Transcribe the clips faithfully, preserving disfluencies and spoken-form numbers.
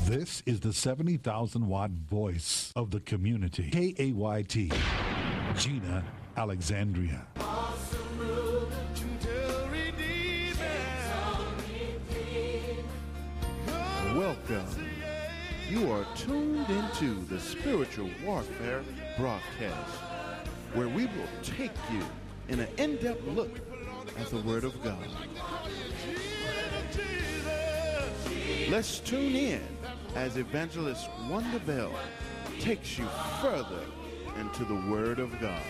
This is the seventy thousand watt voice of the community. K A Y T, Gina Alexandria. Welcome. You are tuned into the Spiritual Warfare broadcast, where we will take you in an in-depth look at the Word of God. Let's tune in as Evangelist Wanda Bell takes you further into the Word of God.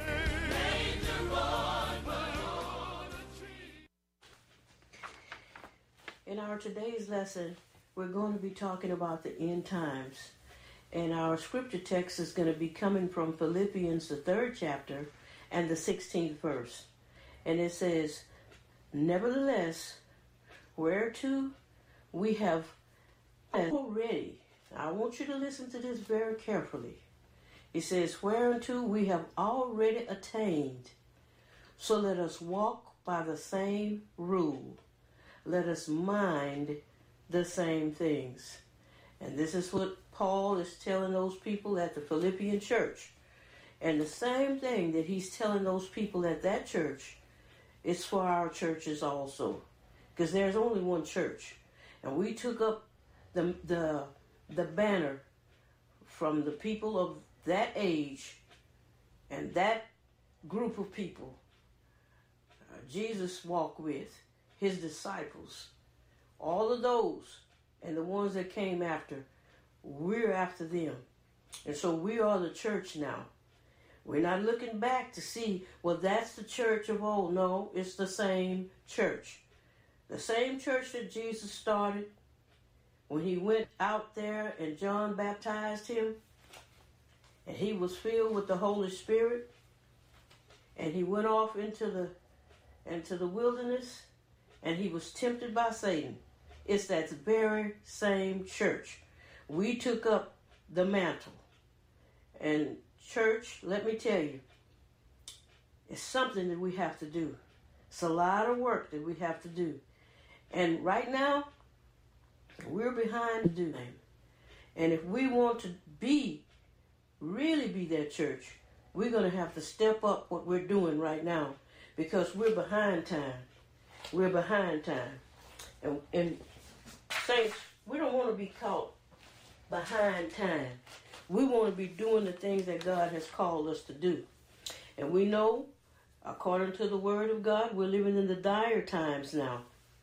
In our today's lesson, we're going to be talking about the end times. And our scripture text is going to be coming from Philippians, the third chapter, and the sixteenth verse. And it says, "Nevertheless, whereto we have already," I want you to listen to this very carefully. It says, "Whereunto we have already attained, so let us walk by the same rule. Let us mind the same things." And this is what Paul is telling those people at the Philippian church. And the same thing that he's telling those people at that church is for our churches also. Because there's only one church. And we took up the, the, the banner from the people of that age and that group of people uh, Jesus walked with, his disciples, all of those, and the ones that came after, we're after them. And so we are the church now. We're not looking back to see, well, that's the church of old. No, it's the same church. The same church that Jesus started when he went out there and John baptized him, and he was filled with the Holy Spirit, and he went off into the into the wilderness, and he was tempted by Satan. It's that very same church. We took up the mantle. And church, let me tell you, it's something that we have to do. It's a lot of work that we have to do. And right now, we're behind to do that. And if we want to be, really be that church, we're going to have to step up what we're doing right now, because we're behind time. We're behind time. And, and saints, we don't want to be caught behind time. We want to be doing the things that God has called us to do. And we know, according to the Word of God, we're living in the dire times now.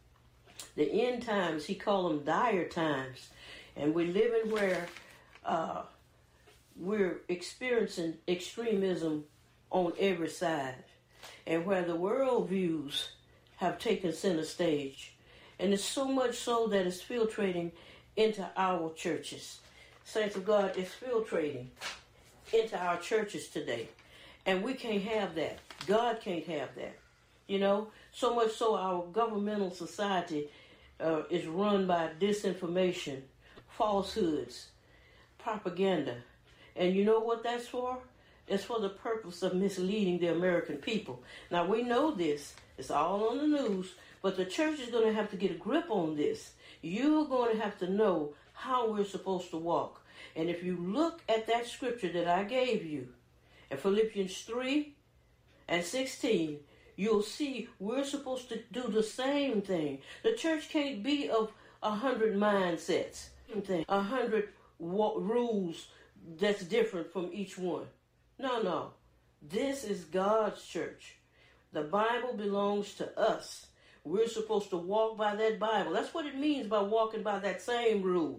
The end times, he called them dire times. And we're living where uh, we're experiencing extremism on every side. And where the world views have taken center stage. And it's so much so that it's filtrating into our churches. Saints of God, it's filtrating into our churches today. And we can't have that. God can't have that. You know, so much so our governmental society uh, is run by disinformation, falsehoods, propaganda. And you know what that's for? It's for the purpose of misleading the American people. Now, we know this. It's all on the news. But the church is going to have to get a grip on this. You're going to have to know how we're supposed to walk. And if you look at that scripture that I gave you, in Philippians three and sixteen, you'll see we're supposed to do the same thing. The church can't be of a hundred mindsets, a hundred wa- rules that's different from each one. No, no. This is God's church. The Bible belongs to us. We're supposed to walk by that Bible. That's what it means by walking by that same rule.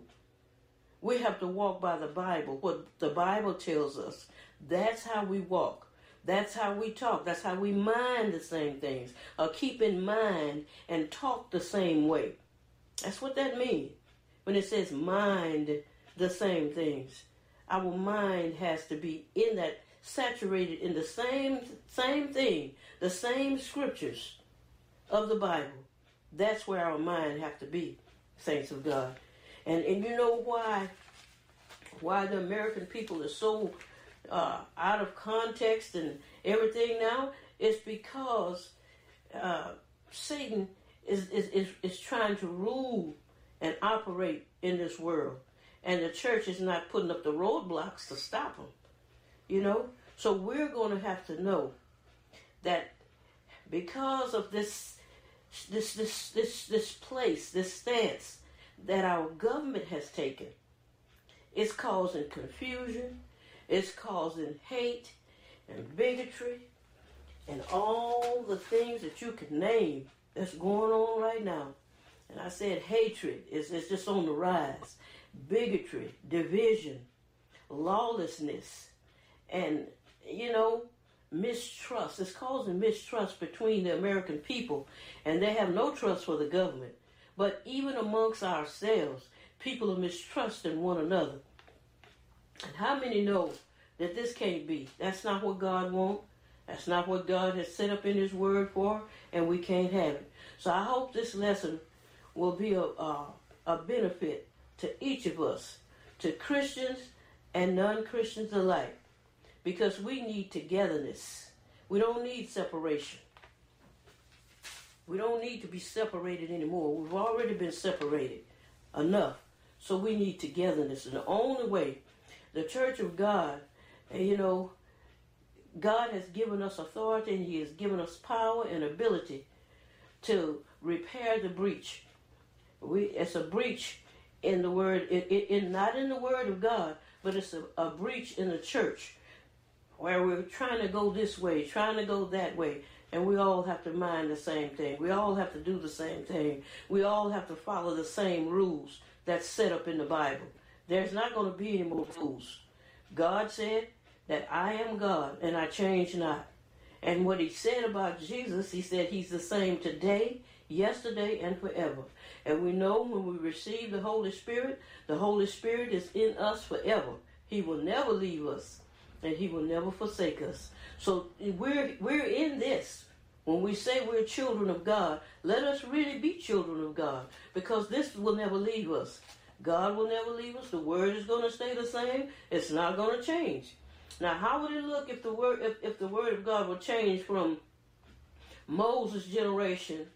We have to walk by the Bible, what the Bible tells us. That's how we walk. That's how we talk. That's how we mind the same things. Or keep in mind and talk the same way. That's what that means when it says mind the same things. Our mind has to be in that, saturated in the same same thing, the same scriptures of the Bible. That's where our mind have to be, saints of God. And and you know why why the American people are so uh, out of context and everything now? It's because uh, Satan is, is, is, is trying to rule and operate in this world. and the church is not putting up the roadblocks to stop them. You know? So we're going to have to know that because of this, this, this, this, this place, this stance that our government has taken, it's causing confusion, it's causing hate and bigotry and all the things that you can name that's going on right now. And I said hatred is, is just on the rise. Bigotry, division, lawlessness, and, you know, mistrust. It's causing mistrust between the American people, and they have no trust for the government. But even amongst ourselves, people are mistrusting one another. And how many know that this can't be? That's not what God wants. That's not what God has set up in His Word for, and we can't have it. So I hope this lesson will be a, a, a benefit to each of us, to Christians and non-Christians alike, because we need togetherness. We don't need separation. We don't need to be separated anymore. We've already been separated enough. So we need togetherness. And the only way the Church of God, you know, God has given us authority and He has given us power and ability to repair the breach. We, it's a breach in the word, it, it, it, not in the Word of God, but it's a, a breach in the church where we're trying to go this way, trying to go that way, and we all have to mind the same thing. We all have to do the same thing. We all have to follow the same rules that's set up in the Bible. There's not going to be any more rules. God said that I am God and I change not. And what He said about Jesus, He said He's the same today, yesterday, and forever. And we know when we receive the Holy Spirit, the Holy Spirit is in us forever. He will never leave us, and He will never forsake us. So we're we're in this. When we say we're children of God, let us really be children of God, because this will never leave us. God will never leave us. The Word is going to stay the same. It's not going to change. Now, how would it look if the word if, if the Word of God would change from Moses' generation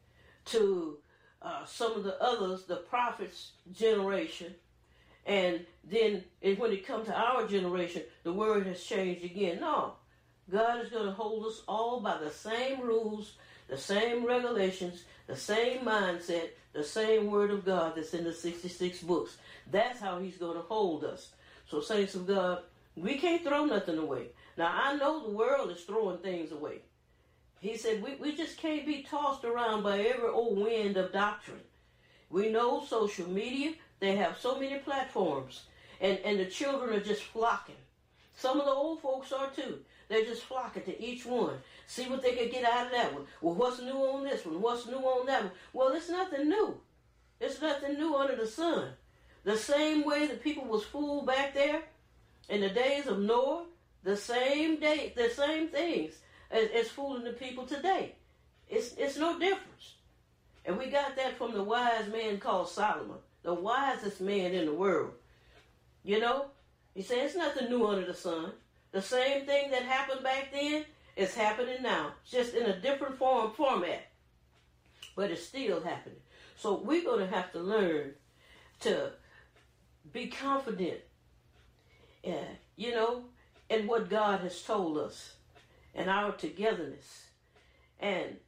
to uh, some of the others, the prophets' generation, and then it, when it comes to our generation, the Word has changed again? No. God is going to hold us all by the same rules, the same regulations, the same mindset, the same Word of God that's in the sixty-six books. That's how He's going to hold us. So, saints of God, we can't throw nothing away. Now, I know the world is throwing things away. He said we, we just can't be tossed around by every old wind of doctrine. We know social media, they have so many platforms, and, and the children are just flocking. Some of the old folks are too. They're just flocking to each one. See what they can get out of that one. Well, what's new on this one? What's new on that one? Well, it's nothing new. It's nothing new under the sun. The same way the people was fooled back there in the days of Noah, the same day, the same things as, as fooling the people today. It's it's no difference. And we got that from the wise man called Solomon, the wisest man in the world. You know, he said it's nothing new under the sun. The same thing that happened back then is happening now, just in a different form format, but it's still happening. So we're going to have to learn to be confident, uh, you know, in what God has told us and our togetherness. And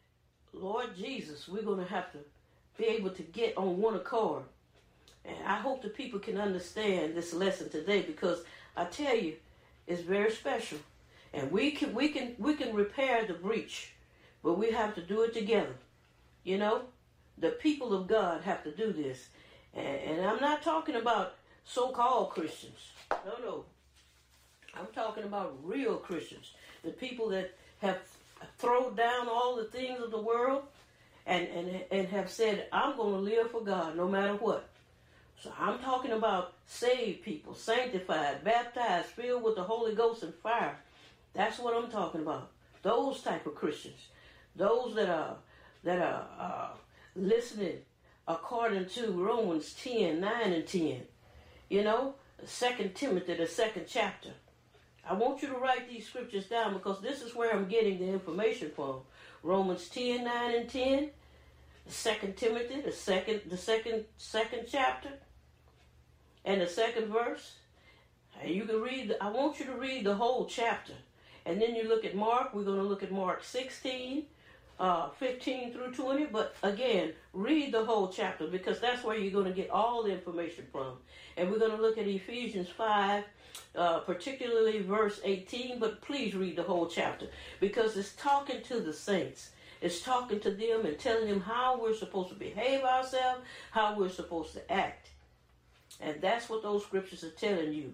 Lord Jesus, we're going to have to be able to get on one accord. And I hope the people can understand this lesson today, because I tell you, it's very special. And we can we can we can repair the breach, but we have to do it together. You know, the people of God have to do this. And, and I'm not talking about so-called Christians. No, no. I'm talking about real Christians, the people that have thrown down all the things of the world and, and, and have said, I'm going to live for God no matter what. So I'm talking about saved people, sanctified, baptized, filled with the Holy Ghost and fire. That's what I'm talking about. Those type of Christians. Those that are that are uh, listening according to Romans ten, nine and ten. You know, Second Timothy, the second chapter. I want you to write these scriptures down, because this is where I'm getting the information from. Romans ten, nine and ten. Second Timothy, the second the second second chapter. and the second verse. And you can read, I want you to read the whole chapter. And then you look at Mark. We're going to look at Mark sixteen, uh, fifteen through twenty. But again, read the whole chapter because that's where you're going to get all the information from. And we're going to look at Ephesians five, uh, particularly verse eighteen. But please read the whole chapter because it's talking to the saints. It's talking to them and telling them how we're supposed to behave ourselves, how we're supposed to act. And that's what those scriptures are telling you.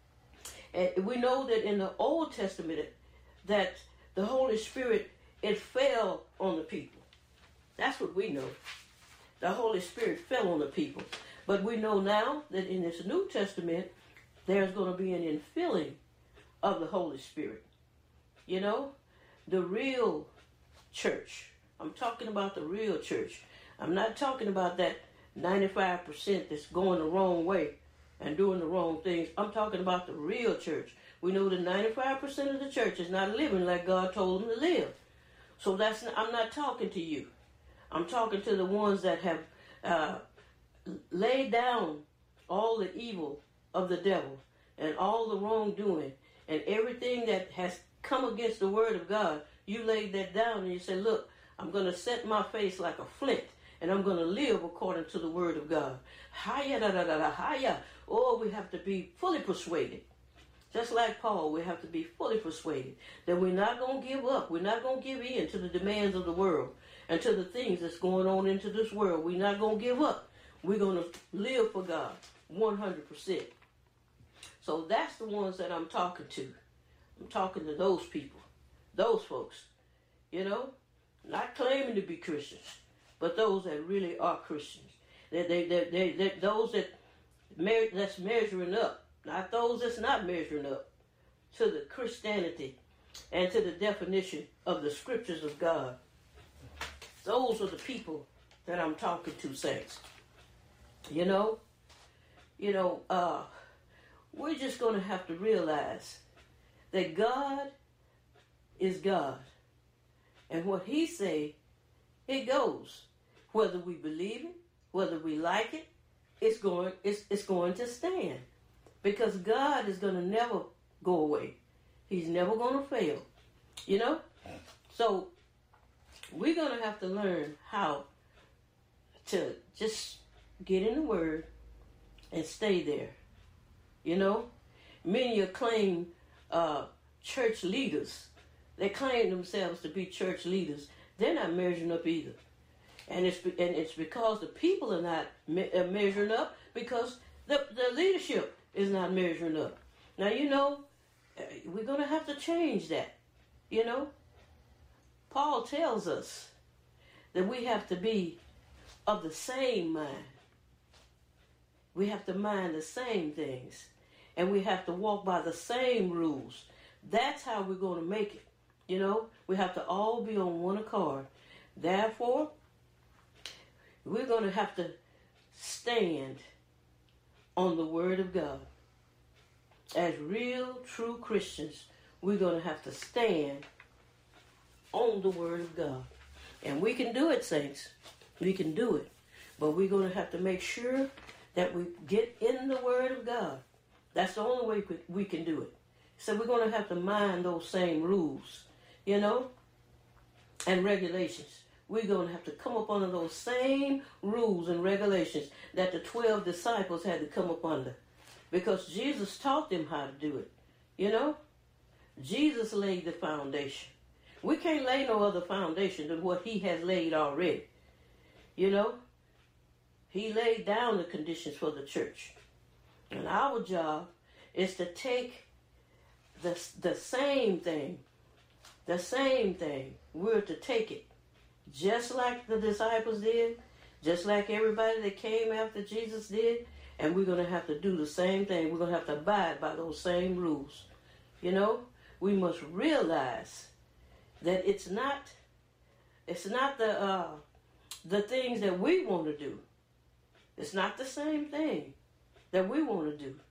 And we know that in the Old Testament that the Holy Spirit, it fell on the people. That's what we know. The Holy Spirit fell on the people. But we know now that in this New Testament, there's going to be an infilling of the Holy Spirit. You know, the real church. I'm talking about the real church. I'm not talking about that ninety-five percent that's going the wrong way and doing the wrong things. I'm talking about the real church. We know that ninety-five percent of the church is not living like God told them to live. So that's not, I'm not talking to you. I'm talking to the ones that have uh, laid down all the evil of the devil and all the wrongdoing and everything that has come against the word of God. You laid that down and you say, look, I'm going to set my face like a flint and I'm going to live according to the word of God. Hiya, da, da, da, da, hiya. Oh, we have to be fully persuaded. Just like Paul, we have to be fully persuaded that we're not going to give up. We're not going to give in to the demands of the world and to the things that's going on into this world. We're not going to give up. We're going to live for God one hundred percent. So that's the ones that I'm talking to. I'm talking to those people, those folks, you know, not claiming to be Christians, but those that really are Christians. They, they, they, they, they, those that me- that's measuring up, not those that's not measuring up to the Christianity and to the definition of the scriptures of God. Those are the people that I'm talking to, saints. You know, you know, uh, we're just going to have to realize that God is God. And what he say, it goes. Whether we believe it, whether we like it, it's going, it's, it's going to stand. Because God is going to never go away. He's never going to fail. You know? So, we're going to have to learn how to just get in the Word and stay there. You know? Many acclaim uh, church leaders. They claim themselves to be church leaders. They're not measuring up either. And it's and it's because the people are not me- are measuring up because the, the leadership is not measuring up. Now, you know, we're going to have to change that. You know? Paul tells us that we have to be of the same mind. We have to mind the same things. And we have to walk by the same rules. That's how we're going to make it. You know, we have to all be on one accord. Therefore, we're going to have to stand on the Word of God. As real, true Christians, we're going to have to stand on the Word of God. And we can do it, saints. We can do it. But we're going to have to make sure that we get in the Word of God. That's the only way we can do it. So we're going to have to mind those same rules, you know, and regulations. We're going to have to come up under those same rules and regulations that the twelve disciples had to come up under. Because Jesus taught them how to do it, you know. Jesus laid the foundation. We can't lay no other foundation than what he has laid already, you know. He laid down the conditions for the church. And our job is to take the, the same thing, the same thing. We're to take it just like the disciples did, just like everybody that came after Jesus did, and we're going to have to do the same thing. We're going to have to abide by those same rules. You know, we must realize that it's not, it's not the uh, the things that we want to do. It's not the same thing that we want to do.